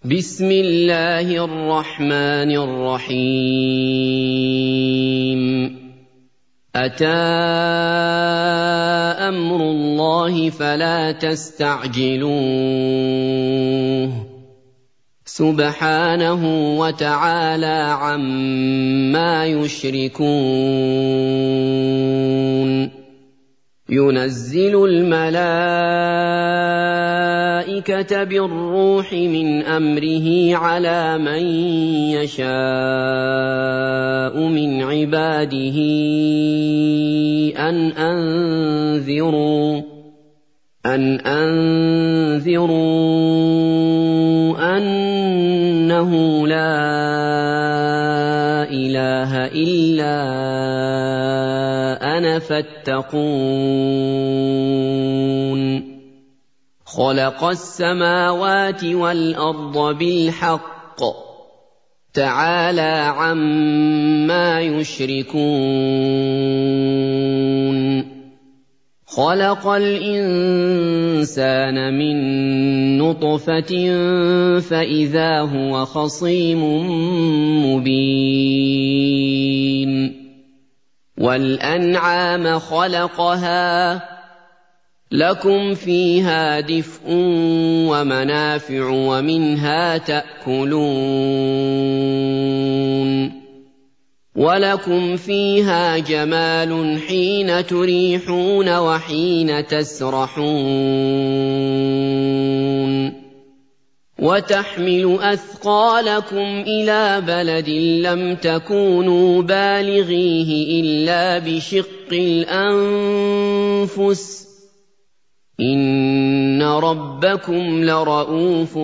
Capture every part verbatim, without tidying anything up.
بسم الله الرحمن الرحيم أتى أمر الله فلا تستعجلوه سبحانه وتعالى عما يشركون ينزل الملائكة بالروح من أمره على من يشاء من عباده أن أنذروا أن أنذروا أنه لا إله إلا أنا فاتقون خلق السماوات والأرض بالحق تعالى عما يشركون خلق الإنسان من نطفة فإذا هو خصيم مبين والأنعام خلقها لكم فيها دفء ومنافع ومنها تأكلون ولكم فيها جمال حين تريحون وحين تسرحون وتحمل أثقالكم إلى بلد لم تكونوا بالغيه إلا بشق الأنفس إن ربكم لرءوف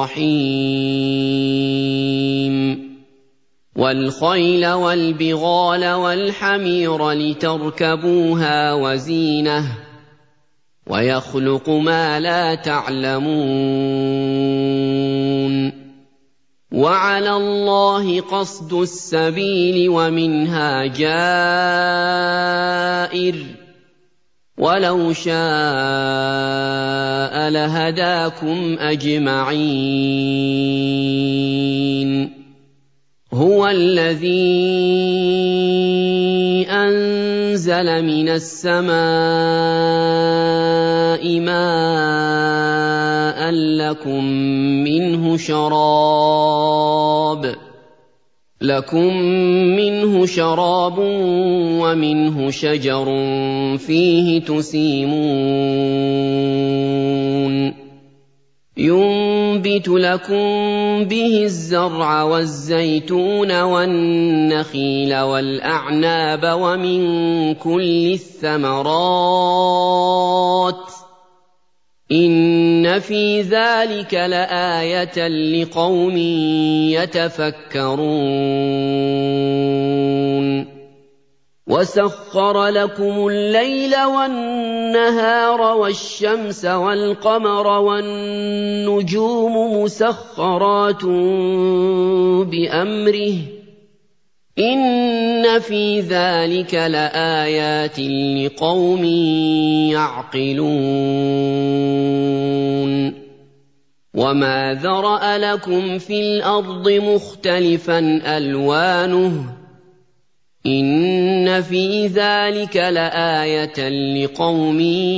رحيم والخيل والبغال والحمير لتركبوها وزينة ويخلق ما لا تعلمون وعلى الله قصد السبيل ومنها جائر ولو شاء لهداكم أجمعين هو الذي أنزل من السماء ماء لكم منه شراب لكم منه شراب ومنه شجر فيه تسيمون ينبت لكم به الزرع والزيتون والنخيل والأعناب ومن كل الثمرات إن في ذلك لآية لقوم يتفكرون وسخر لكم الليل والنهار والشمس والقمر والنجوم مسخرات بأمره إن في ذلك لآيات لقوم يعقلون وما ذرأ لكم في الأرض مختلفا ألوانه إن في ذلك لآية لقوم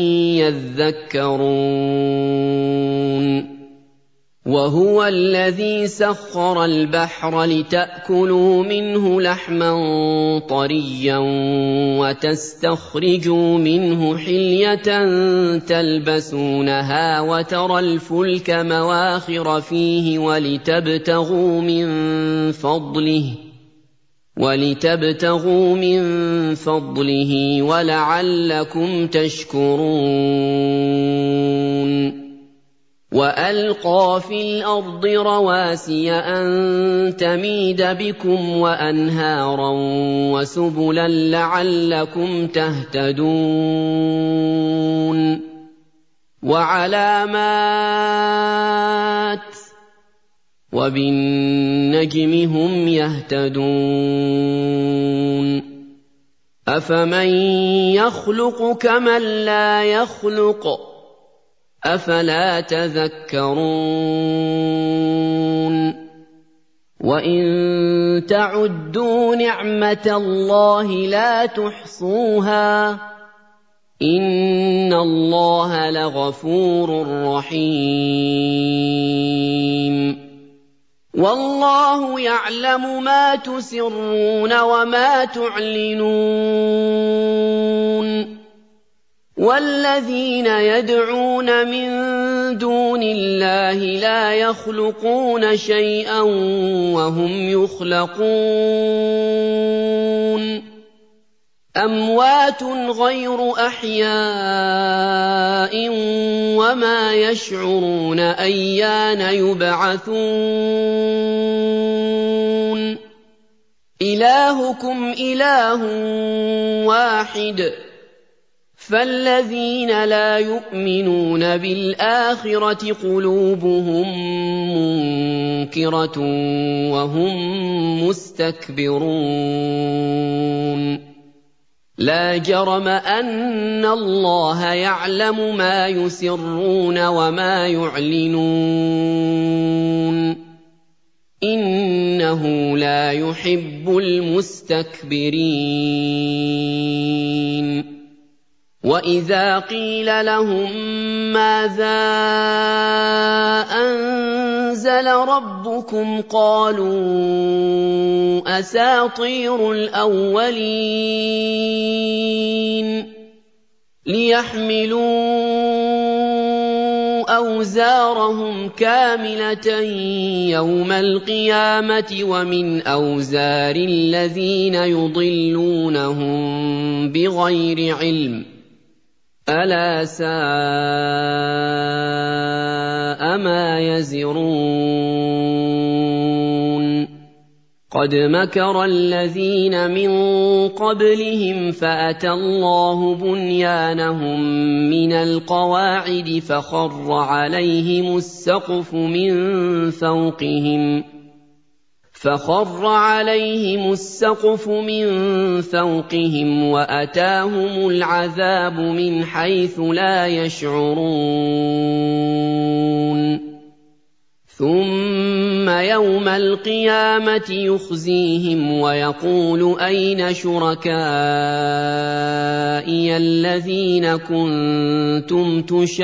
يذكرون وهو الذي سخر البحر لتأكلوا منه لحما طريا وتستخرجوا منه حلية تلبسونها وترى الفلك مواخر فيه ولتبتغوا من فضله ولتبتغوا من فضله ولعلكم تشكرون وألقى في الأرض رواسي أن تميد بكم وأنهارا وسبلا لعلكم تهتدون وعلامات وبالنجم هم يهتدون أفمن يخلق كمن لا يخلق أفلا تذكرون وَإِن تَعُدُّوا نِعْمَةَ اللَّهِ لَا تُحْصُوهَا ۗ إِنَّ اللَّهَ لَغَفُورٌ رَّحِيمٌ وَاللَّهُ يَعْلَمُ مَا تُسِرُّونَ وَمَا تُعْلِنُونَ وَالَّذِينَ يَدْعُونَ مِن دُونِ اللَّهِ لَا يَخْلُقُونَ شَيْئًا وَهُمْ يُخْلَقُونَ أَمْوَاتٌ غَيْرُ أَحْيَاءٍ وَمَا يَشْعُرُونَ أَيَّانَ يُبْعَثُونَ إِلَٰهُكُمْ إِلَٰهٌ وَاحِدٌ فَالَّذِينَ لَا يُؤْمِنُونَ بِالْآخِرَةِ قُلُوبُهُم مُّنكِرَةٌ وَهُم مُّسْتَكْبِرُونَ لَا جَرَمَ أَنَّ اللَّهَ يَعْلَمُ مَا يُسِرُّونَ وَمَا يُعْلِنُونَ إِنَّهُ لَا يُحِبُّ الْمُسْتَكْبِرِينَ وَإِذَا قِيلَ لَهُم مَّاذَا أَنزَلَ رَبُّكُمْ قَالُوا أَسَاطِيرُ الْأَوَّلِينَ لِيَحْمِلُوا أَوْزَارَهُمْ كَامِلَةً يَوْمَ الْقِيَامَةِ وَمِنْ أَوْزَارِ الَّذِينَ يُضِلُّونَهُم بِغَيْرِ عِلْمٍ أَلَا سَاءَ مَا يَزِرُونَ قَدْ مَكَرَ الَّذِينَ مِن قَبْلِهِمْ فَأَتَى اللَّهُ بُنْيَانَهُم مِّنَ الْقَوَاعِدِ فَخَرَّ عَلَيْهِمُ السَّقْفُ مِن فَوْقِهِمْ فَخَرَّ عَلَيْهِمُ السَّقْفُ مِن فَوْقِهِمْ وَأَتَاهُمُ الْعَذَابُ مِنْ حَيْثُ لَا يَشْعُرُونَ ثُمَّ يَوْمَ الْقِيَامَةِ يُخْزِيهِمْ وَيَقُولُ أَيْنَ شُرَكَائِيَ الَّذِينَ كُنتُمْ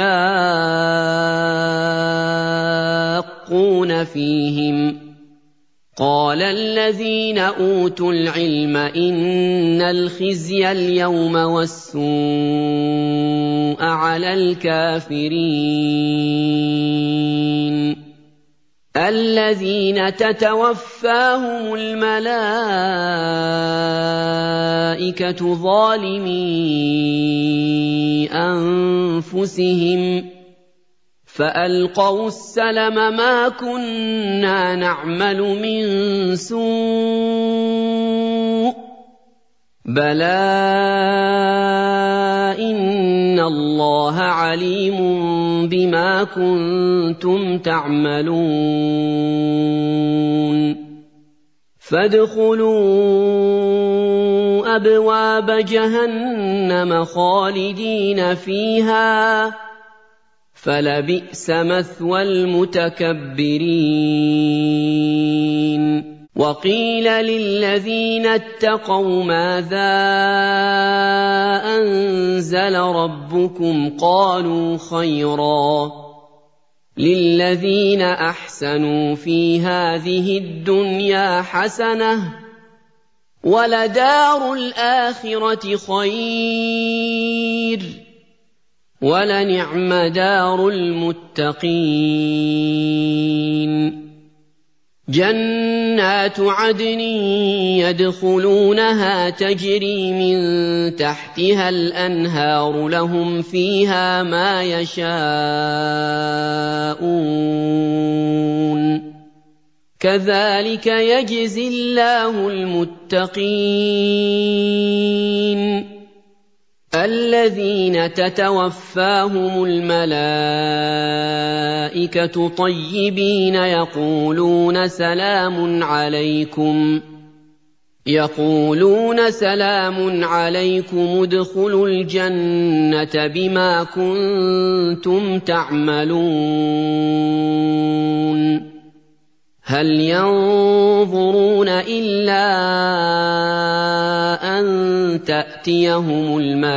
تُشَاقُّونَ فِيهِمْ ۚ قَالَ الَّذِينَ أُوتُوا الْعِلْمَ إِنَّ الْخِزْيَ الْيَوْمَ وَالسُّوءَ عَلَى الْكَافِرِينَ الَّذِينَ تَتَوَفَّاهُمُ الْمَلَائِكَةُ ظَالِمِي أَنفُسِهِمْ فَأَلْقَوُا السَّلَمَ مَا كُنَّا نَعْمَلُ مِن سُوءٍ بَلَىٰ إِنَّ اللَّهَ عَلِيمٌ بِمَا كُنتُمْ تَعْمَلُونَ فَادْخُلُوا أَبْوَابَ جَهَنَّمَ خَالِدِينَ فِيهَا فَلَبِئْسَ مَثْوَى الْمُتَكَبِّرِينَ وَقِيلَ لِلَّذِينَ اتَّقَوْا مَاذَا أَنزَلَ رَبُّكُمْ قَالُوا خَيْرًا لِلَّذِينَ أَحْسَنُوا فِي هَٰذِهِ الدُّنْيَا حَسَنَةٌ وَلَدَارُ الْآخِرَةِ خَيْرٌ وَلَنِعْمَ دَارُ الْمُتَّقِينَ جَنَّاتُ عَدْنٍ يَدْخُلُونَهَا تَجْرِي مِن تَحْتِهَا الْأَنْهَارُ لَهُمْ فِيهَا مَا يَشَاءُونَ كَذَٰلِكَ يَجْزِي اللَّهُ الْمُتَّقِينَ الَّذِينَ تَتَوَفَّاهُمُ الْمَلَائِكَةُ طَيِّبِينَ يَقُولُونَ سَلَامٌ عَلَيْكُمْ يَقُولُونَ سَلَامٌ عَلَيْكُمُ ادْخُلُوا الْجَنَّةَ بِمَا كُنتُمْ تَعْمَلُونَ هَلْ يَنظُرُونَ إِلَّا أَن تَأْتِيَهُمُ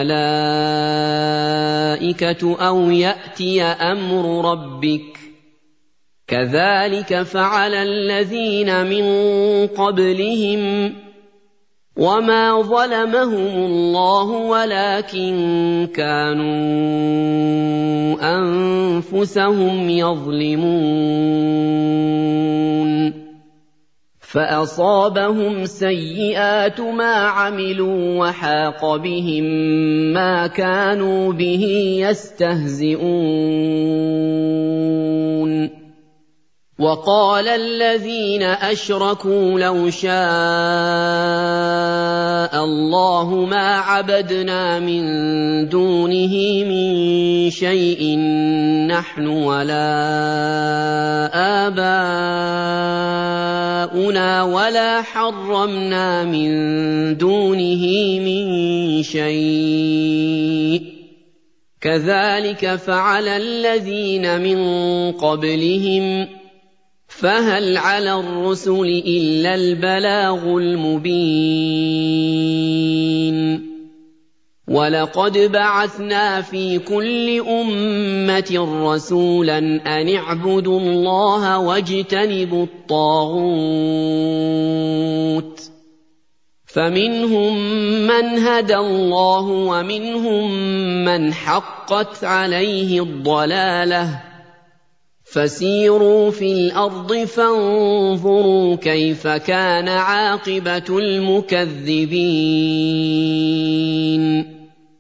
الْمَلَائِكَةُ أَوْ يَأْتِيَ أَمْرُ رَبِّكَ ۚ كَذَٰلِكَ فَعَلَ الَّذِينَ مِن قَبْلِهِمْ ۚ وَمَا ظَلَمَهُمُ اللَّهُ وَلَٰكِن كَانُوا أَنفُسَهُمْ يَظْلِمُونَ فَأَصَابَهُمْ سَيِّئَاتُ مَا عَمِلُوا وَحَاقَ بِهِم مَّا كَانُوا بِهِ يَسْتَهْزِئُونَ وَقَالَ الَّذِينَ أَشْرَكُوا لَوْ شَاءَ اللَّهُ مَا عَبَدْنَا مِن دُونِهِ مِن شَيْءٍ نَّحْنُ وَلَا آبَاؤُنَا وَلَا حَرَّمْنَا مِن دُونِهِ مِن شَيْءٍ ۚ كَذَٰلِكَ فَعَلَ الَّذِينَ مِن قَبْلِهِمْ ۚ فَهَلْ عَلَى الرُّسُلِ إِلَّا الْبَلَاغُ الْمُبِينُ وَلَقَدْ بَعَثْنَا فِي كُلِّ أُمَّةٍ رَّسُولًا أَنِ اعْبُدُوا اللَّهَ وَاجْتَنِبُوا الطَّاغُوتَ ۖ فَمِنْهُم مَّنْ هَدَى اللَّهُ وَمِنْهُم مَّنْ حَقَّتْ عَلَيْهِ الضَّلَالَةُ ۚ فَسِيرُوا فِي الْأَرْضِ فَانظُرُوا كَيْفَ كَانَ عَاقِبَةُ الْمُكَذِّبِينَ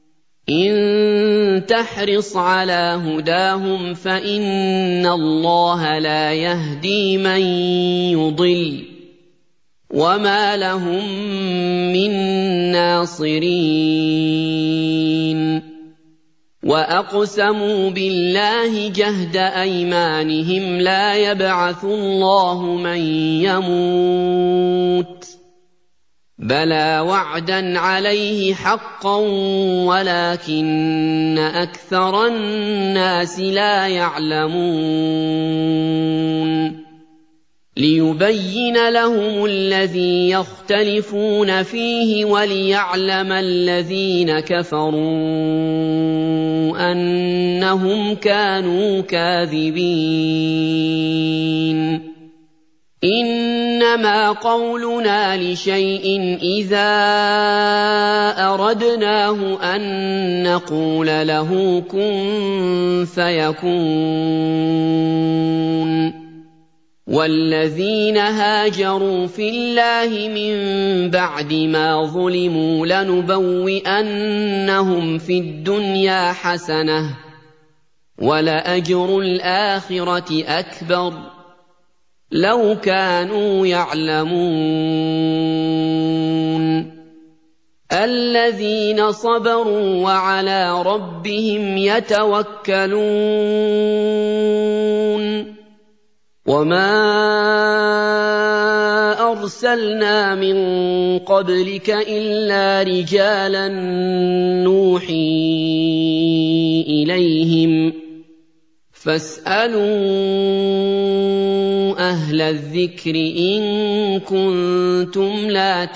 إِن تَحْرِصْ عَلَىٰ هُدَاهُمْ فَإِنَّ اللَّهَ لَا يَهْدِي مَن يُضِلُّ ۖ وَمَا لَهُم مِّن نَّاصِرِينَ وَأَقْسَمُوا بِاللَّهِ جَهْدَ أَيْمَانِهِمْ لَا يَبْعَثُ اللَّهُ مَن يَمُوتُ ۚ بَلَىٰ وَعْدًا عَلَيْهِ حَقًّا وَلَٰكِنَّ أَكْثَرَ النَّاسِ لَا يَعْلَمُونَ لِيُبَيِّنَ لَهُمُ الَّذِي يَخْتَلِفُونَ فِيهِ وَلِيَعْلَمَ الَّذِينَ كَفَرُوا أَنَّهُمْ كَانُوا كَاذِبِينَ إِنَّمَا قَوْلُنَا لِشَيْءٍ إِذَا أَرَدْنَاهُ أَن نَّقُولَ لَهُ كُن فَيَكُونُ وَالَّذِينَ هَاجَرُوا فِي اللَّهِ مِن بَعْدِ مَا ظُلِمُوا لَنُبَوِّئَنَّهُمْ فِي الدُّنْيَا حَسَنَةً ۖ وَلَأَجْرُ الْآخِرَةِ أَكْبَرُ ۚ لَوْ كَانُوا يَعْلَمُونَ الَّذِينَ صَبَرُوا وَعَلَىٰ رَبِّهِمْ يَتَوَكَّلُونَ وَمَا أَرْسَلْنَا مِن قَبْلِكَ إِلَّا رِجَالًا نُّوحِي إِلَيْهِمْ ۖ فَاسْأَلُوا أَهْلَ الذِّكْرِ إِن كُنتُمْ لَا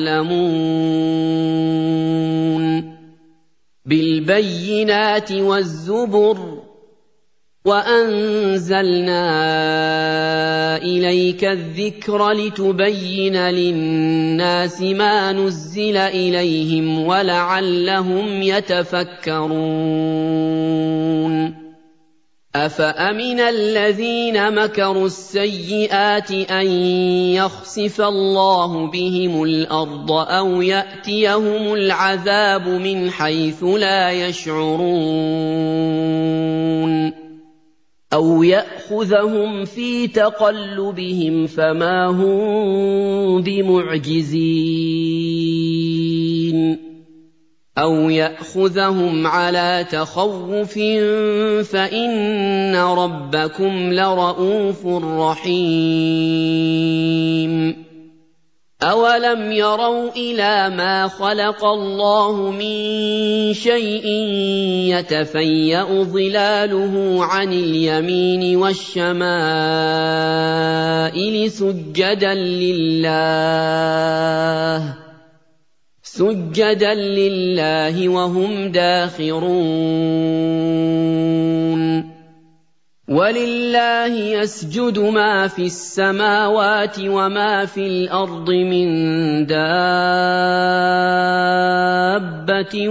تَعْلَمُونَ بِالْبَيِّنَاتِ وَالزُّبُرِ وَأَنزَلْنَا إِلَيْكَ الذِّكْرَ لِتُبَيِّنَ لِلنَّاسِ مَا نُزِّلَ إِلَيْهِمْ وَلَعَلَّهُمْ يَتَفَكَّرُونَ أَفَأَمِنَ الَّذِينَ مَكَرُوا السَّيِّئَاتِ أَن يَخْسِفَ اللَّهُ بِهِمُ الْأَرْضَ أَوْ يَأْتِيَهُمُ الْعَذَابُ مِنْ حَيْثُ لَا يَشْعُرُونَ أَوْ يَأْخُذَهُمْ فِي تَقَلُّبِهِمْ فَمَا هُم بِمُعْجِزِينَ أَوْ يَأْخُذَهُمْ عَلَىٰ تَخَوُّفٍ فَإِنَّ رَبَّكُمْ لَرَءُوفٌ رَّحِيمٌ أَوَلَمْ يَرَوْا إِلَىٰ مَا خَلَقَ اللَّهُ مِن شَيْءٍ يَتَفَيَّأُ ظِلَالُهُ عَنِ الْيَمِينِ وَالشَّمَائِلِ الليل سجدا لله سجدا لله وهم داخرون ولله يسجد ما في السماوات وما في الأرض من دابة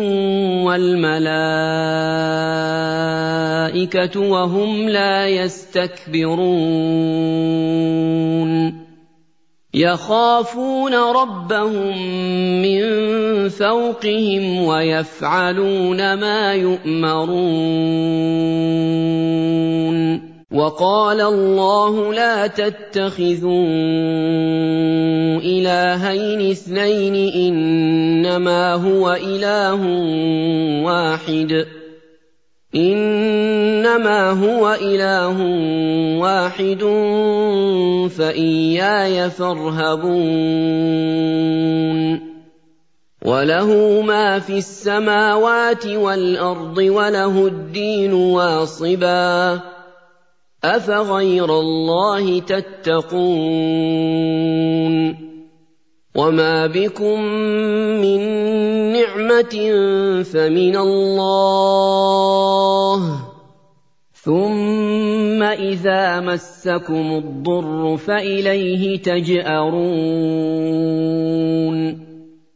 والملائكة وهم لا يستكبرون يخافون ربهم من فوقهم ويفعلون ما يؤمرون وقال الله لا تتخذوا إلهين اثنين إنما هو إله واحد إنما هو إله واحد فإياي فارهبون وله ما في السماوات والأرض وله الدين واصبا أفغير الله تتقون وما بكم من نعمة فمن الله ثم إذا مسكم الضر فإليه تجأرون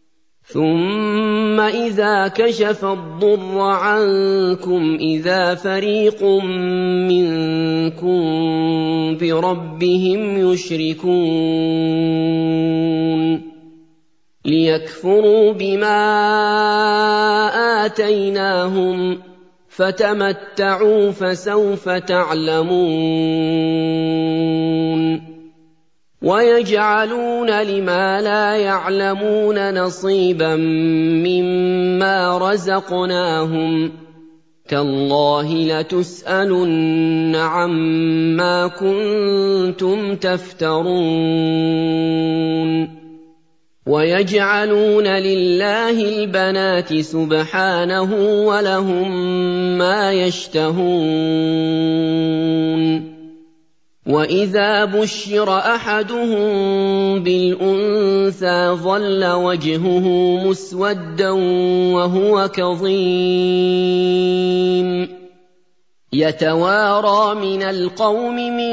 ثم إذا كشف الضر عنكم إذا فريق منكم بربهم يشركون ليكفروا بما آتيناهم فتمتعوا فسوف تعلمون ويجعلون لما لا يعلمون نصيبا مما رزقناهم تالله لتسألن عما كنتم تفترون ويجعلون لله البنات سبحانه ولهم ما يشتهون وإذا بشر أحدهم بالأنثى ظل وجهه مسودا وهو كظيم يتوارى من القوم من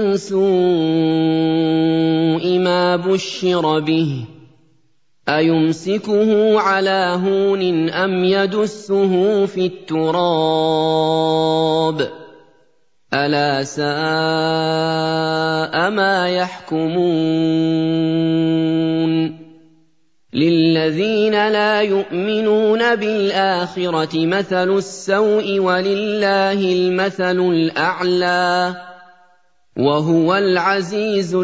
سوء ما بشر به أيمسكه على هون أم يدسه في التراب ألا ساء ما يحكمون للذين لا يؤمنون بالآخرة مثل السوء ولله المثل الأعلى وهو العزيز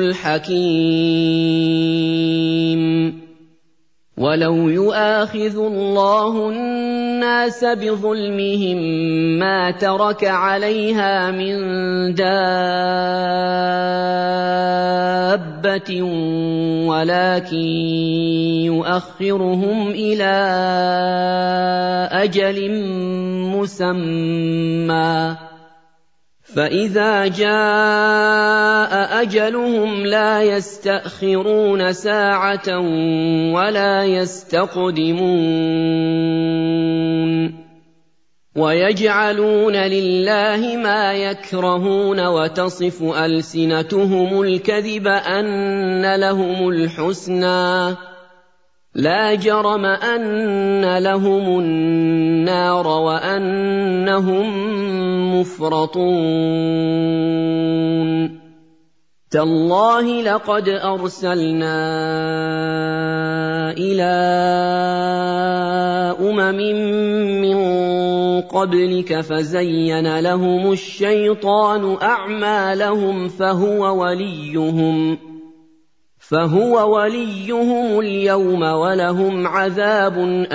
الحكيم ولو يؤاخذ الله الناس بظلمهم ما ترك عليها من دابة ولكن يؤخرهم إلى أجل مسمى فإذا جاء أجلهم لا يستأخرون ساعة ولا يستقدمون ويجعلون لله ما يكرهون وتصف ألسنتهم الكذب أن لهم الحسنى لا جرم أن لهم النار وأنهم مفرطون تالله لقد أرسلنا إلى أمم من قبلك فزين لهم الشيطان أعمالهم فهو وليهم فهو وليهم اليوم ولهم عذاب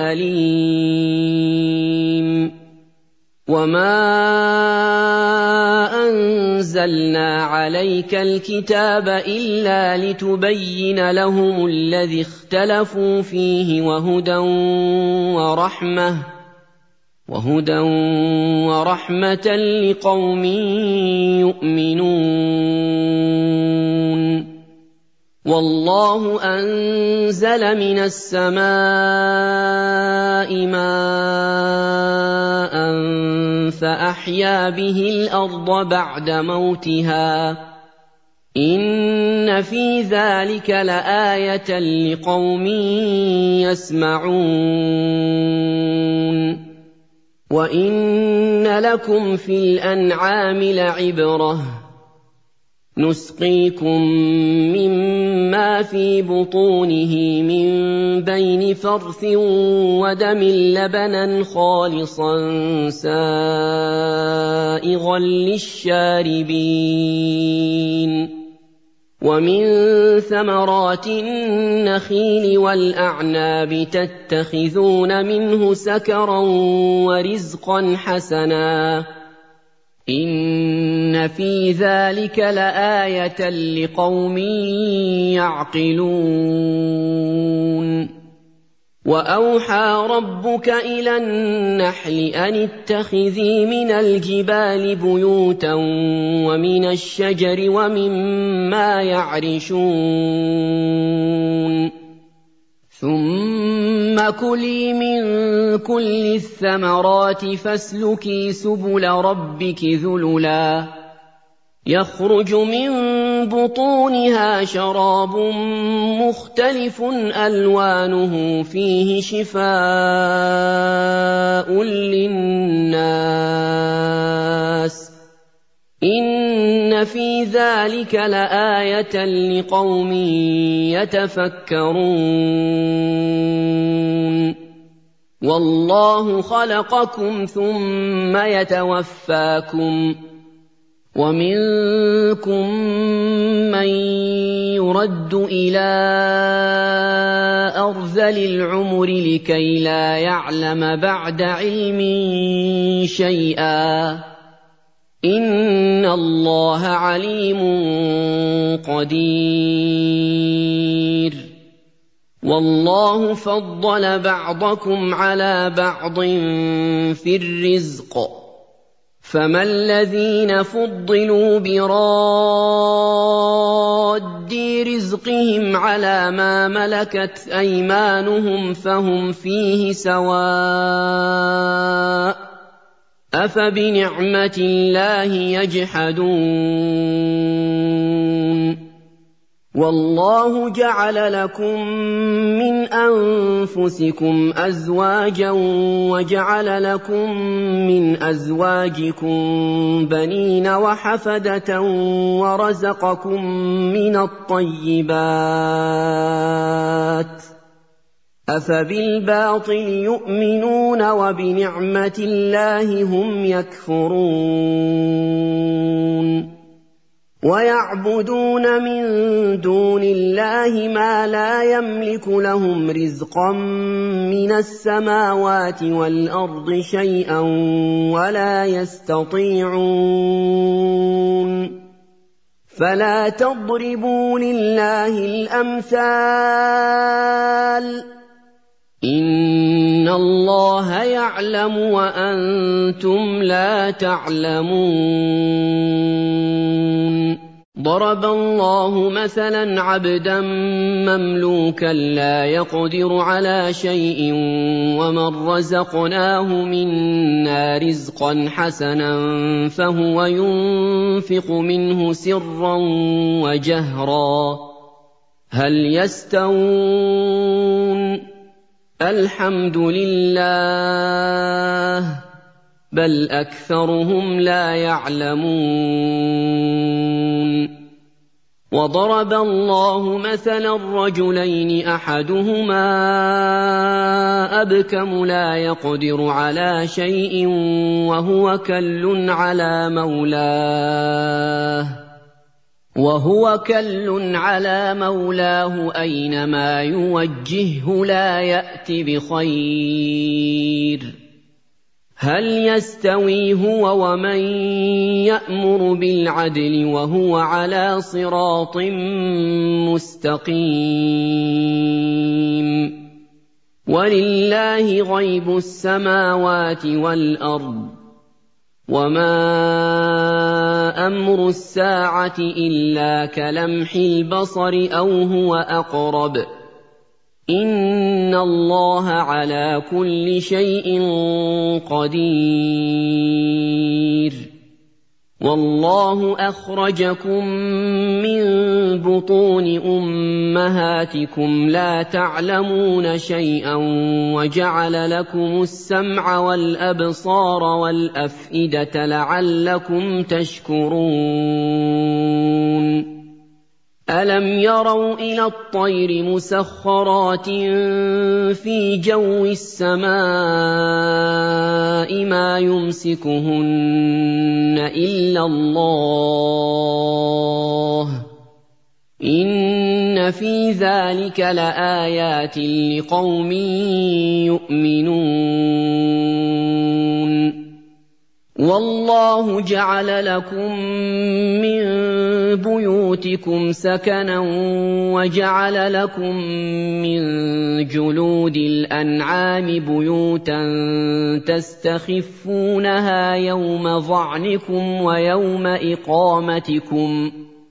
أليم وما أنزلنا عليك الكتاب إلا لتبين لهم الذي اختلفوا فيه وهدى ورحمة وهدى ورحمة لقوم يؤمنون وَاللَّهُ أَنزَلَ مِنَ السَّمَاءِ مَاءً فَأَحْيَا بِهِ الْأَرْضَ بَعْدَ مَوْتِهَا ۚ إِنَّ فِي ذَٰلِكَ لَآيَةً لِّقَوْمٍ يَسْمَعُونَ وَإِنَّ لَكُمْ فِي الْأَنْعَامِ لَعِبْرَةً ۖ نُّسْقِيكُم مِّمَّا فِي بُطُونِهِ مِن بَيْنِ فَرْثٍ وَدَمٍ لَّبَنًا خَالِصًا سَائِغًا لِّلشَّارِبِينَ وَمِن ثَمَرَاتِ النَّخِيلِ وَالْأَعْنَابِ تَتَّخِذُونَ مِنْهُ سَكَرًا وَرِزْقًا حَسَنًا ۗ إِنَّ فِي ذَٰلِكَ لَآيَةً لِّقَوْمٍ يَعْقِلُونَ وَأَوْحَىٰ رَبُّكَ إِلَى النَّحْلِ أَنِ اتَّخِذِي مِنَ الْجِبَالِ بُيُوتًا وَمِنَ الشَّجَرِ وَمِمَّا يَعْرِشُونَ ثُمَّ كُلِي مِن كُلِّ الثَّمَرَاتِ فَاسْلُكِي سُبُلَ رَبِّكِ ذُلُلًا ۚ يَخْرُجُ مِن بُطُونِهَا شَرَابٌ مُّخْتَلِفٌ أَلْوَانُهُ فِيهِ شِفَاءٌ لِّلنَّاسِ ۗ إِنَّ فِي ذَٰلِكَ لَآيَةً لِّقَوْمٍ يَتَفَكَّرُونَ وَاللَّهُ خَلَقَكُمْ ثُمَّ يَتَوَفَّاكُمْ ۚ وَمِنكُم مَّن يُرَدُّ إِلَىٰ أَرْذَلِ الْعُمُرِ لِكَيْ لَا يَعْلَمَ بَعْدَ عِلْمٍ شَيْئًا ۚ إِنَّ اللَّهَ عَلِيمٌ قَدِيرٌ وَاللَّهُ فَضَّلَ بَعْضَكُمْ عَلَىٰ بَعْضٍ فِي الرِّزْقِ ۚ فَمَا الَّذِينَ فُضِّلُوا بِرَادِّي رِزْقِهِمْ عَلَىٰ مَا مَلَكَتْ أَيْمَانُهُمْ فَهُمْ فِيهِ سَوَاءٌ ۚ أَفَبِنِعْمَةِ اللَّهِ يَجْحَدُونَ وَاللَّهُ جَعَلَ لَكُم مِّنْ أَنفُسِكُمْ أَزْوَاجًا وَجَعَلَ لَكُم مِّنْ أَزْوَاجِكُم بَنِينَ وَحَفَدَةً وَرَزَقَكُم مِّنَ الطَّيِّبَاتِ ۚ أَفَبِالْبَاطِلِ يُؤْمِنُونَ وَبِنِعْمَةِ اللَّهِ هُمْ يَكْفُرُونَ وَيَعْبُدُونَ مِن دُونِ اللَّهِ مَا لَا يَمْلِكُ لَهُمْ رِزْقًا مِّنَ السَّمَاوَاتِ وَالْأَرْضِ شَيْئًا وَلَا يَسْتَطِيعُونَ فَلَا تَضْرِبُوا لِلَّهِ الْأَمْثَالَ ۚ إِنَّ اللَّهَ يَعْلَمُ وَأَنتُمْ لَا تَعْلَمُونَ ضَرَبَ اللَّهُ مَثَلًا عَبْدًا مَّمْلُوكًا لَّا يَقْدِرُ عَلَىٰ شَيْءٍ وَمَن رَّزَقْنَاهُ مِنَّا رِزْقًا حَسَنًا فَهُوَ يُنفِقُ مِنْهُ سِرًّا وَجَهْرًا هَلْ يَسْتَوُونَ ۚ الْحَمْدُ لِلَّهِ ۚ بَلْ أَكْثَرُهُمْ لَا يَعْلَمُونَ وَضَرَبَ اللَّهُ مَثَلًا رَّجُلَيْنِ أَحَدُهُمَا أَبْكَمُ لَا يَقْدِرُ عَلَىٰ شَيْءٍ وَهُوَ كَلٌّ عَلَىٰ مَوْلَاهُ وهو كل على مولاه أينما يوجهه لا يأت بخير هل يستوي هو ومن يأمر بالعدل وهو على صراط مستقيم ولله غيب السماوات والأرض وَمَا أَمْرُ السَّاعَةِ إِلَّا كَلَمْحِ الْبَصَرِ أَوْ هُوَ أَقْرَبُ ۚ إِنَّ اللَّهَ عَلَىٰ كُلِّ شَيْءٍ قَدِيرٌ وَاللَّهُ أَخْرَجَكُم مِّن بُطُونِ أُمَّهَاتِكُمْ لَا تَعْلَمُونَ شَيْئًا وَجَعَلَ لَكُمُ السَّمْعَ وَالْأَبْصَارَ وَالْأَفْئِدَةَ لَعَلَّكُمْ تَشْكُرُونَ أَلَمْ يَرَوْا إِلَى الطَّيْرِ مُسَخَّرَاتٍ فِي جَوِّ السَّمَاءِ مَا يُمْسِكُهُنَّ إِلَّا اللَّهُ ۗ إِنَّ فِي ذَلِكَ لَآيَاتٍ لِقَوْمٍ يُؤْمِنُونَ وَاللَّهُ جَعَلَ لَكُم مِّن بُيُوتِكُمْ سَكَنًا وَجَعَلَ لَكُم مِّن جُلُودِ الْأَنْعَامِ بُيُوتًا تَسْتَخِفُّونَهَا يَوْمَ ظَعْنِكُمْ وَيَوْمَ إِقَامَتِكُمْ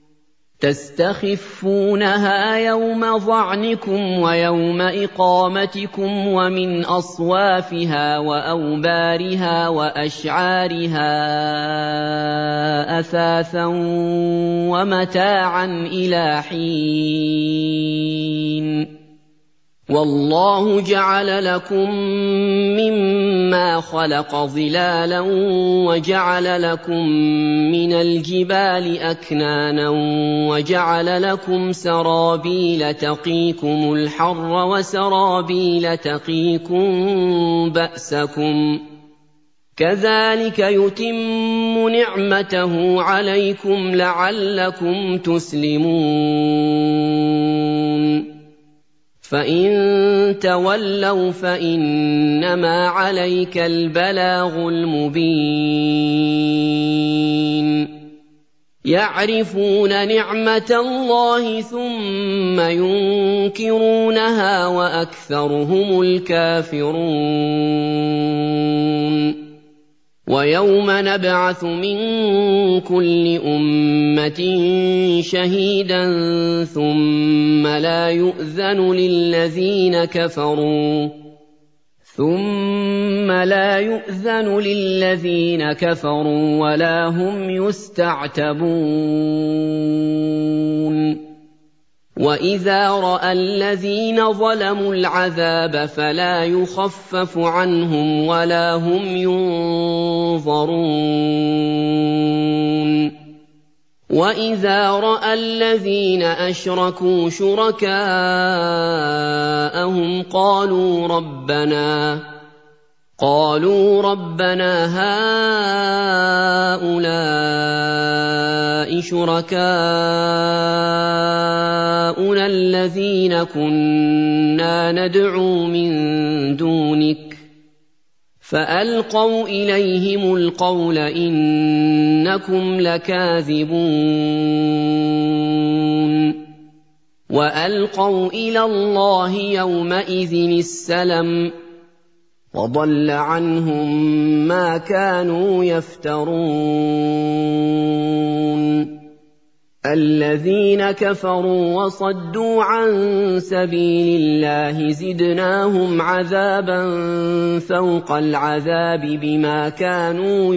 تستخفونها يوم ظعنكم ويوم إقامتكم ومن أصوافها وأوبارها وأشعارها أثاثا ومتاعا إلى حين والله جعل لكم مما خلق ظلالا وجعل لكم من الجبال أكنانا وجعل لكم سرابيل تقيكم الحر وسرابيل تقيكم بأسكم كذلك يتم نعمته عليكم لعلكم تسلمون فإن تولوا فإنما عليك البلاغ المبين يعرفون نعمة الله ثم ينكرونها وأكثرهم الكافرون ويوم نبعث من كل أمة شهيدا ثم لا يؤذن للذين كفروا ثم لا يؤذن للذين كفروا ولا هم يستعتبون وإذا رأى الذين ظلموا العذاب فلا يخفف عنهم ولا هم ينظرون وإذا رأى الذين أشركوا شركاءهم قالوا ربنا قالوا ربنا هؤلاء شركاؤنا الذين كنا ندعو من دونك فألقوا إليهم القول إنكم لكاذبون وألقوا إلى الله يومئذ السلم وضل عنهم ما كانوا يفترون الذين كفروا وصدوا عن سبيل الله زدناهم عذابا فوق العذاب بما كانوا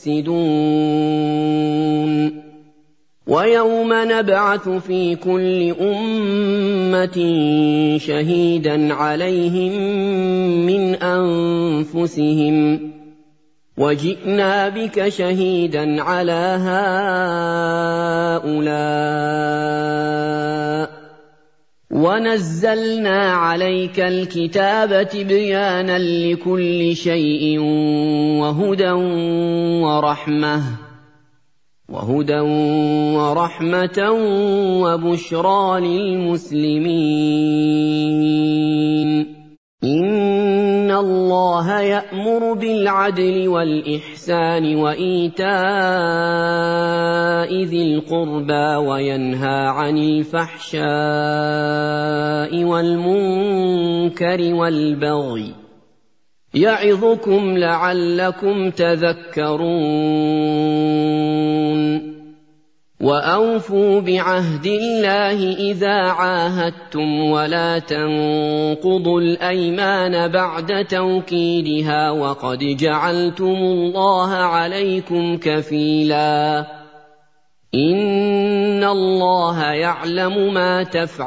يفسدون ويوم نبعث في كل أمة شهيدا عليهم من أنفسهم وجئنا بك شهيدا على هؤلاء ونزلنا عليك الكتاب تبيانا لكل شيء وهدى ورحمة وهدى ورحمة وبشرى للمسلمين إن الله يأمر بالعدل والإحسان وإيتاء ذي القربى وينهى عن الفحشاء والمنكر والبغي يَعِظُكُمْ لَعَلَّكُمْ تَذَكَّرُونَ وَأَوْفُوا بِعَهْدِ اللَّهِ إِذَا عَاهَدتُّمْ وَلَا تَنقُضُوا الْأَيْمَانَ بَعْدَ تَوْكِيدِهَا وَقَدْ جَعَلْتُمُ اللَّهَ عَلَيْكُمْ كَفِيلًا إِنَّ اللَّهَ يَعْلَمُ مَا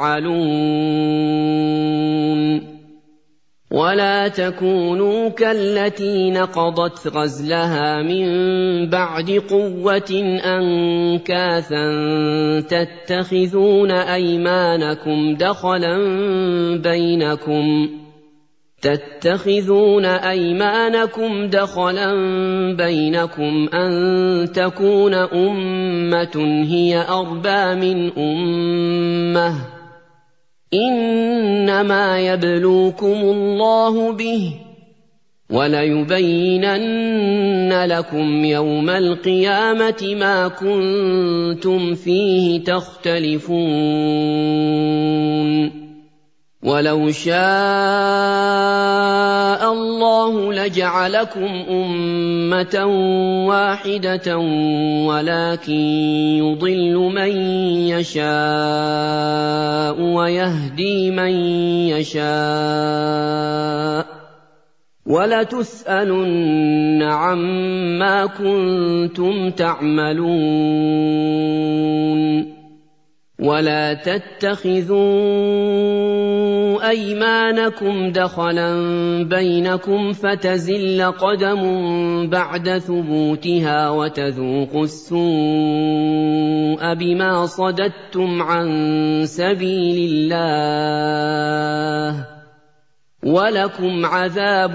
تَفْعَلُونَ وَلَا تَكُونُوا كَالَّتِي نَقَضَتْ غَزْلَهَا مِن بَعْدِ قُوَّةٍ أَنكَاثًا تَتَّخِذُونَ أَيْمَانَكُمْ دَخَلًا بَيْنَكُمْ تَتَّخِذُونَ أَيْمَانَكُمْ دَخَلًا بَيْنَكُمْ أَن تَكُونَ أُمَّةٌ هِيَ أَرْبَىٰ مِنْ أُمَّةٍ ۚ إِنَّمَا يَبْلُوكُمُ اللَّهُ بِهِ ۚ وَلَيُبَيِّنَنَّ لَكُمْ يَوْمَ الْقِيَامَةِ مَا كُنتُمْ فِيهِ تَخْتَلِفُونَ وَلَوْ شَاءَ اللَّهُ لَجَعَلَكُمْ أُمَّةً وَاحِدَةً وَلَٰكِن يُضِلُّ مَن يَشَاءُ وَيَهْدِي مَن يَشَاءُ ۚ وَلَتُسْأَلُنَّ عَمَّا كُنتُمْ تَعْمَلُونَ وَلَا تَتَّخِذُوا أَيْمَانَكُمْ دَخَلًا بَيْنَكُمْ فَتَزِلَّ قَدَمٌ بَعْدَ ثُبُوتِهَا وَتَذُوقُوا السُّوءَ بِمَا صَدَدتُّمْ عَن سَبِيلِ اللَّهِ ۖ وَلَكُمْ عَذَابٌ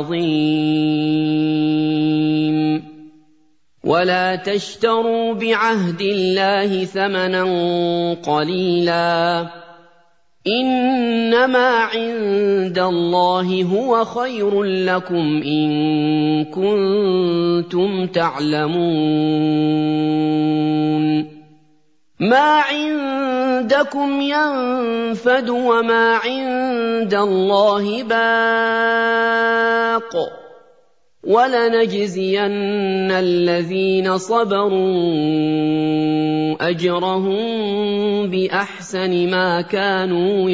عَظِيمٌ وَلَا تَشْتَرُوا بِعَهْدِ اللَّهِ ثَمَنًا قَلِيلًا ۚ إِنَّمَا عِندَ اللَّهِ هُوَ خَيْرٌ لَّكُمْ إِن كُنتُمْ تَعْلَمُونَ مَا عِندَكُمْ يَنفَدُ وَمَا عِندَ اللَّهِ بَاقٍ ۗ وَلَنَجْزِيَنَّ الَّذِينَ صَبَرُوا أَجْرَهُم بِأَحْسَنِ مَا كَانُوا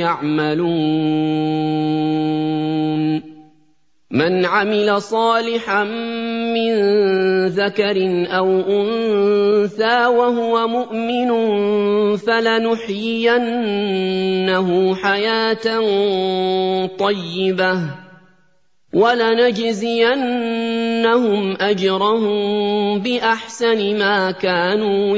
يَعْمَلُونَ مَنْ عَمِلَ صَالِحًا مِّن ذَكَرٍ أَوْ أُنثَىٰ وَهُوَ مُؤْمِنٌ فَلَنُحْيِيَنَّهُ حَيَاةً طَيِّبَةً ۖ وَلَنَجْزِيَنَّهُمْ أَجْرَهُم بِأَحْسَنِ مَا كَانُوا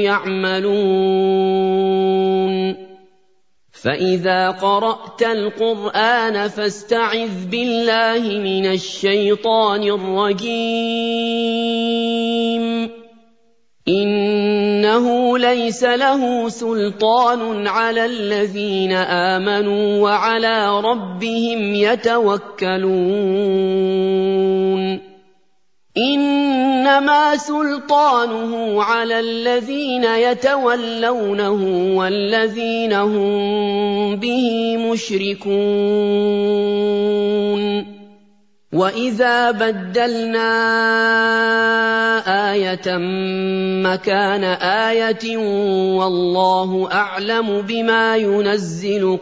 يَعْمَلُونَ فَإِذَا قَرَأْتَ الْقُرْآنَ فَاسْتَعِذْ بِاللَّهِ مِنَ الشَّيْطَانِ الرَّجِيمِ إِنَّهُ لَيْسَ لَهُ سُلْطَانٌ عَلَى الَّذِينَ آمَنُوا وَعَلَىٰ رَبِّهِمْ يَتَوَكَّلُونَ إِنَّمَا سُلْطَانُهُ عَلَى الَّذِينَ يَتَوَلَّوْنَهُ وَالَّذِينَ هُم بِهِ مُشْرِكُونَ وَإِذَا بَدَّلْنَا آيَةً مَّكَانَ آيَةٍ وَاللَّهُ أَعْلَمُ بِمَا يُنَزِّلُ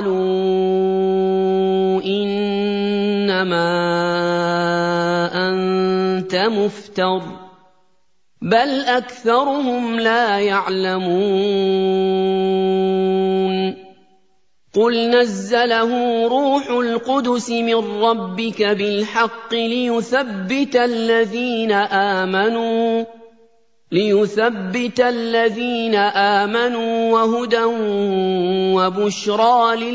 قَالُوا إِنَّمَا أَنتَ مُفْتَرٍ ۚ بَلْ أَكْثَرُهُمْ لَا يَعْلَمُونَ قُلْ نَزَّلَهُ رُوحُ الْقُدُسِ مِن رَّبِّكَ بِالْحَقِّ لِيُثَبِّتَ الَّذِينَ آمَنُوا لِيُثَبِّتَ الَّذِينَ آمَنُوا وَهُدًى وَبُشْرَىٰ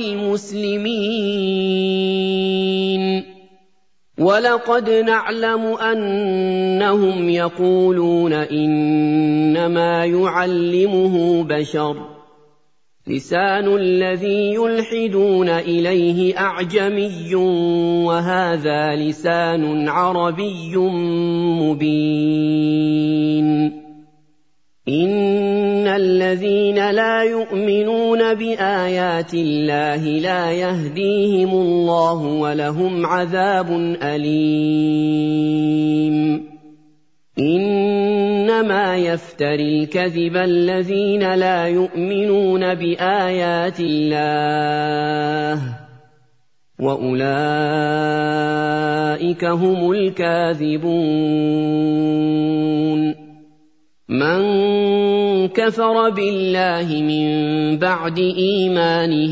لِلْمُسْلِمِينَ وَلَقَدْ نَعْلَمُ أَنَّهُمْ يَقُولُونَ إِنَّمَا يُعَلِّمُهُ بَشَرٌ ۗ لِّسَانُ الَّذِي يُلْحِدُونَ إِلَيْهِ أَعْجَمِيٌّ وَهَٰذَا لِسَانٌ عَرَبِيٌّ مُّبِينٌ إِنَّ الَّذِينَ لَا يُؤْمِنُونَ بِآيَاتِ اللَّهِ لَا يَهْدِيهِمُ اللَّهُ وَلَهُمْ عَذَابٌ أَلِيمٌ إِنَّمَا يَفْتَرِي الْكَذِبَ الَّذِينَ لَا يُؤْمِنُونَ بِآيَاتِ اللَّهِ وَأُولَٰئِكَ هُمُ الْكَاذِبُونَ مَن كَفَرَ بِاللَّهِ مِن بَعْدِ إِيمَانِهِ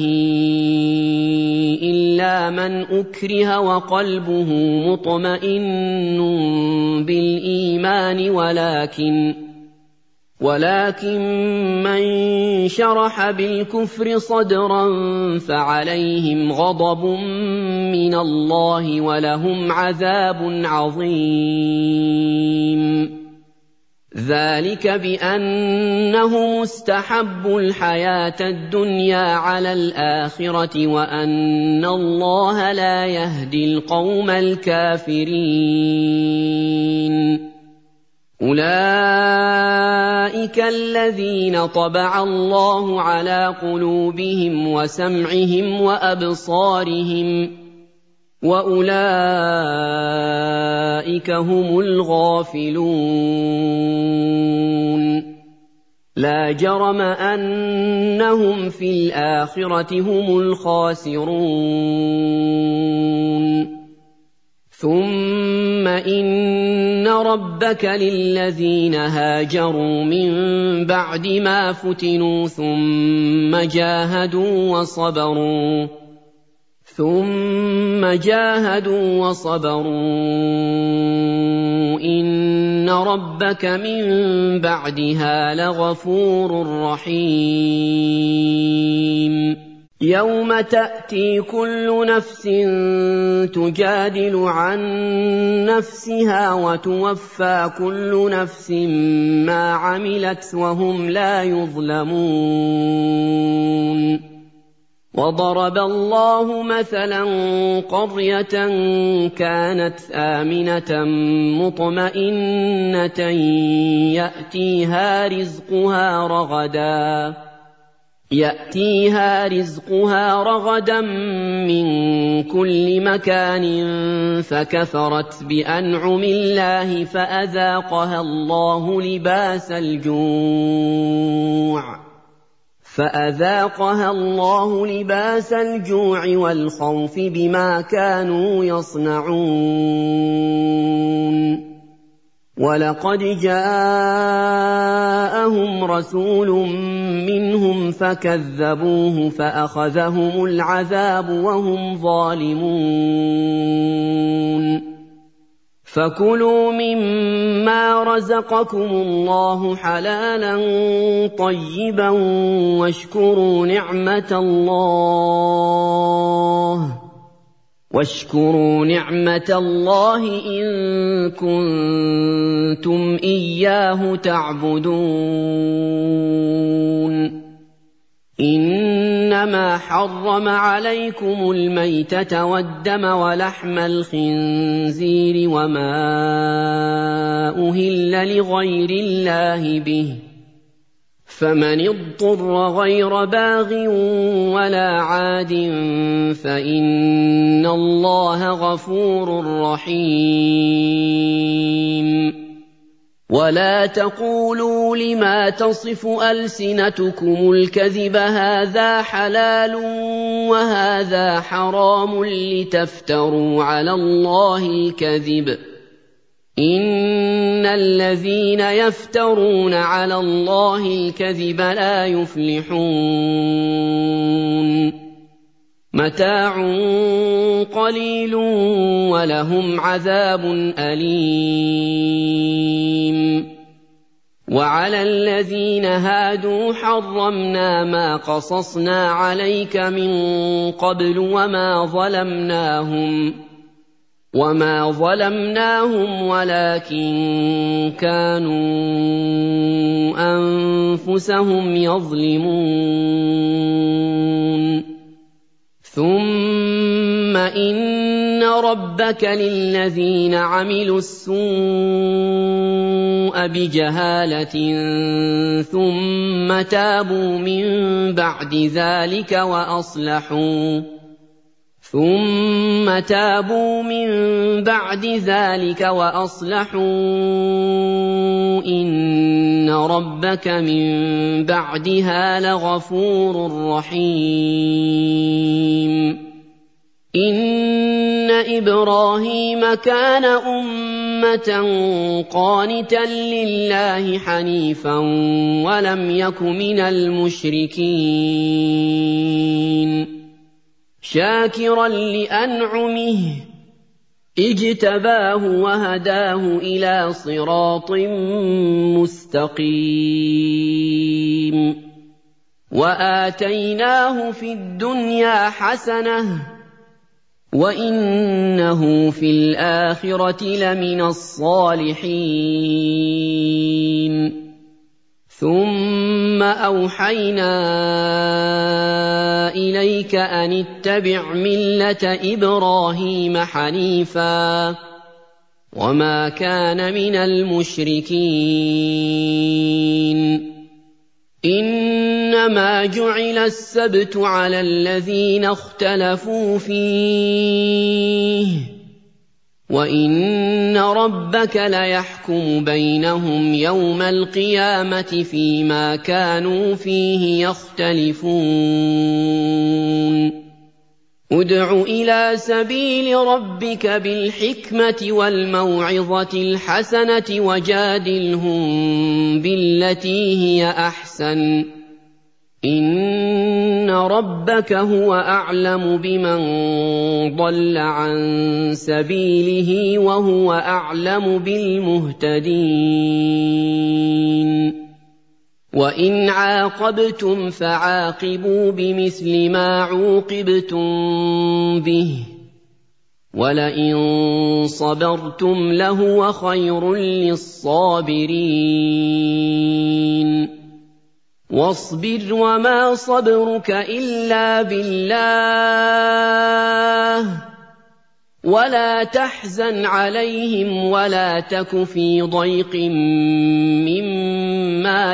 إِلَّا مَنْ أُكْرِهَ وَقَلْبُهُ مُطْمَئِنٌّ بِالْإِيمَانِ وَلَٰكِن وَلَٰكِن مَّن شَرَحَ بِالْكُفْرِ صَدْرًا فَعَلَيْهِمْ غَضَبٌ مِّنَ اللَّهِ وَلَهُمْ عَذَابٌ عَظِيمٌ ذَٰلِكَ بِأَنَّهُمُ اسْتَحَبُّوا الْحَيَاةَ الدُّنْيَا عَلَى الْآخِرَةِ وَأَنَّ اللَّهَ لَا يَهْدِي الْقَوْمَ الْكَافِرِينَ أُولَٰئِكَ الَّذِينَ طَبَعَ اللَّهُ عَلَىٰ قُلُوبِهِمْ وَسَمْعِهِمْ وَأَبْصَارِهِمْ وَأُولَٰئِكَ هُمُ الْغَافِلُونَ لَا جَرَمَ أَنَّهُمْ فِي الْآخِرَةِ هُمُ الْخَاسِرُونَ ثُمَّ إِنَّ رَبَّكَ لِلَّذِينَ هَاجَرُوا مِن بَعْدِ مَا فُتِنُوا ثُمَّ جَاهَدُوا وَصَبَرُوا ثُمَّ جَاهَدُوا وَصَبَرُوا إِنَّ رَبَّكَ مِن بَعْدِهَا لَغَفُورٌ رَّحِيمٌ يَوْمَ تَأْتِي كُلُّ نَفْسٍ تُجَادِلُ عَن نَّفْسِهَا وَتُوَفَّىٰ كُلُّ نَفْسٍ مَّا عَمِلَتْ وَهُمْ لَا يُظْلَمُونَ وَضَرَبَ اللَّهُ مَثَلًا قَرْيَةً كَانَتْ آمِنَةً مُّطْمَئِنَّةً يَأْتِيهَا رِزْقُهَا رَغَدًا يَأْتِيهَا رِزْقُهَا رَغَدًا مِّن كُلِّ مَكَانٍ فَكَفَرَتْ بِأَنْعُمِ اللَّهِ فَأَذَاقَهَا اللَّهُ لِبَاسَ الْجُوعِ فَأَذَاقَهَا اللَّهُ لِبَاسَ الْجُوعِ وَالْخَوْفِ بِمَا كَانُوا يَصْنَعُونَ وَلَقَدْ جَاءَهُمْ رَسُولٌ مِّنْهُمْ فَكَذَّبُوهُ فَأَخَذَهُمُ الْعَذَابُ وَهُمْ ظَالِمُونَ فَكُلُوا مِمَّا رَزَقَكُمُ اللَّهُ حَلَالًا طَيِّبًا وَاشْكُرُوا نِعْمَةَ اللَّهِ وَاشْكُرُوا نِعْمَةَ اللَّهِ إِن كُنتُمْ إِيَّاهُ تَعْبُدُونَ إِنَّمَا حَرَّمَ عَلَيْكُمُ الْمَيْتَةَ وَالدَّمَ وَلَحْمَ الْخِنزِيرِ وَمَا أُهِلَّ لِغَيْرِ اللَّهِ بِهِ ۖ فَمَنِ اضْطُرَّ غَيْرَ بَاغٍ وَلَا عَادٍ فَإِنَّ اللَّهَ غَفُورٌ رَّحِيمٌ وَلَا تَقُولُوا لِمَا تَصِفُ أَلْسِنَتُكُمُ الْكَذِبَ هَٰذَا حَلَالٌ وَهَٰذَا حَرَامٌ لِّتَفْتَرُوا عَلَى اللَّهِ الْكَذِبَ ۚ إِنَّ الَّذِينَ يَفْتَرُونَ عَلَى اللَّهِ الْكَذِبَ لَا يُفْلِحُونَ مَتَاعٌ قَلِيلٌ وَلَهُمْ عَذَابٌ أَلِيمٌ وَعَلَى الَّذِينَ هَادُوا حَرَّمْنَا مَا قَصَصْنَا عَلَيْكَ مِن قَبْلُ وَمَا ظَلَمْنَاهُمْ وَمَا ظَلَمْنَاهُمْ وَلَٰكِن كَانُوا أَنفُسَهُمْ يَظْلِمُونَ ثُمَّ إِنَّ رَبَّكَ لِلَّذِينَ عَمِلُوا السُّوءَ بِجَهَالَةٍ ثُمَّ تَابُوا مِن بَعْدِ ذَلِكَ وَأَصْلَحُوا ثُمَّ تَابُوا مِن بَعْدِ ذَلِكَ وَأَصْلَحُوا إِنَّ رَبَّكَ مِن بَعْدِهَا لَغَفُورٌ رَّحِيمٌ إِنَّ إِبْرَاهِيمَ كَانَ أُمَّةً قَانِتًا لِّلَّهِ حَنِيفًا وَلَمْ يَكُ مِنَ الْمُشْرِكِينَ شَاكِرًا لِّأَنْعُمِهِ اجْتَبَاهُ وَهَدَاهُ إِلَىٰ صِرَاطٍ مُّسْتَقِيمٍ وَآتَيْنَاهُ فِي الدُّنْيَا حَسَنَةً وَإِنَّهُ فِي الْآخِرَةِ لَمِنَ الصَّالِحِينَ ثُمَّ أَوْحَيْنَا إِلَيْكَ أَنِ اتَّبِعْ مِلَّةَ إِبْرَاهِيمَ حَنِيفًا وَمَا كَانَ مِنَ الْمُشْرِكِينَ إِنَّمَا جُعِلَ السَّبْتُ عَلَى الَّذِينَ اخْتَلَفُوا فِيهِ وَإِنَّ رَبَّكَ لَيَحْكُمُ بَيْنَهُمْ يَوْمَ الْقِيَامَةِ فِيمَا كَانُوا فِيهِ يَخْتَلِفُونَ ادْعُ إِلَىٰ سَبِيلِ رَبِّكَ بِالْحِكْمَةِ وَالْمَوْعِظَةِ الْحَسَنَةِ وَجَادِلْهُم بِالَّتِي هِيَ أَحْسَنُ ۚ إِنَّ رَبَّكَ هُوَ أَعْلَمُ بِمَن ضَلَّ عَن سَبِيلِهِ وَهُوَ أَعْلَمُ بِالْمُهْتَدِينَ وَإِنْ عَاقَبْتُمْ فَعَاقِبُوا بِمِثْلِ مَا عُوقِبْتُم بِهِ ۖ وَلَئِن صَبَرْتُمْ لَهُوَ خَيْرٌ لِّلصَّابِرِينَ وَاصْبِرْ وَمَا صَبْرُكَ إِلَّا بِاللَّهِ وَلَا تَحْزَنْ عَلَيْهِمْ وَلَا تَكُ فِي ضَيْقٍ مِّمَّا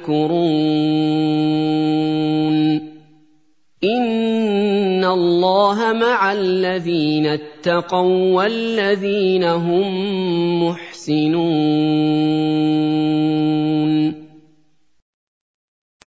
يَمْكُرُونَ إِنَّ اللَّهَ مَعَ الَّذِينَ اتَّقَوا وَّالَّذِينَ هُم مُّحْسِنُونَ